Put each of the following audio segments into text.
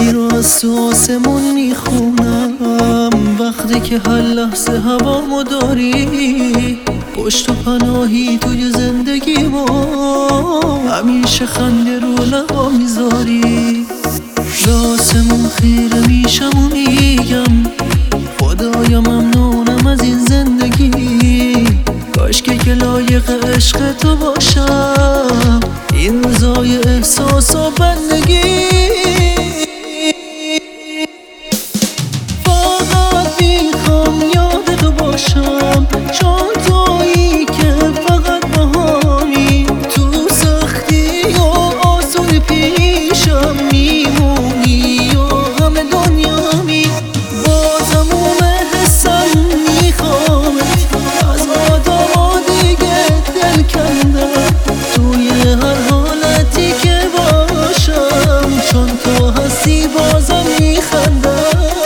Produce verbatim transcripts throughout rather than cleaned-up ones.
حسی رو از تو آسمون میخونم وقتی که هر لحظه هوامو داری پشت و پناهی توی زندگی ما همیشه خنده رو لبا میذاری به آسمون خیره میشم و میگم خدایا ممنونم از این زندگی کاش که لایق عشق تو باشم این روزای احساس و بندگی فقط میخوام یاد تو باشم چون تویی که فقط بهانی تو سختی و آسون پیشم میمونی و همه دنیامی با تموم حسم میخوامت از آدم دیگه دل کندم توی هر حالتی که باشم چون تو هستی بازم میخندم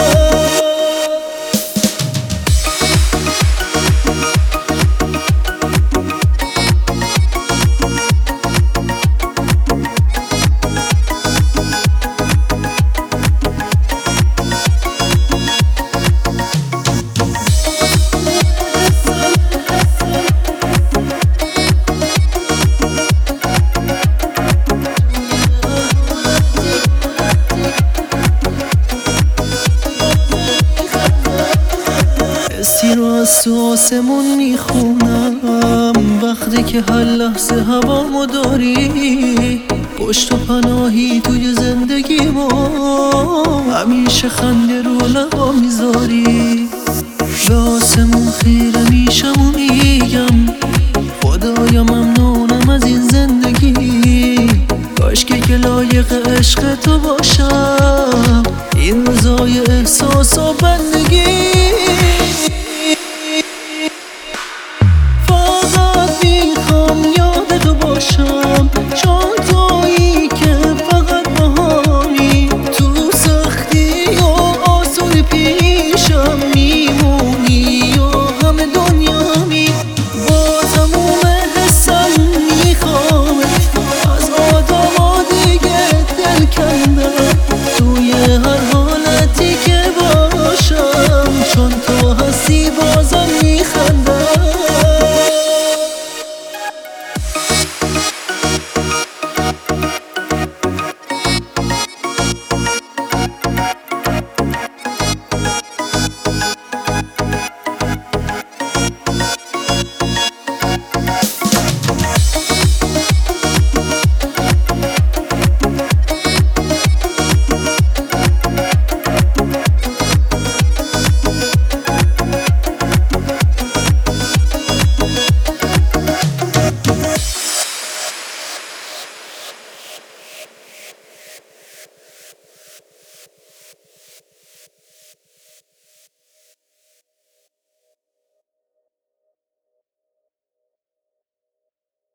حسی رو از تو آسمون میخونم وقتی که هر لحظه هوامو داری پشت و پناهی توی زندگی ما همیشه خنده رو لبا میذاری به آسمون خیره میشم و میگم خدایا ممنونم از این زندگی کاش که لایق عشق تو باشم این روزای احساس و بندگی فقط میخوام یاد تو باشم چون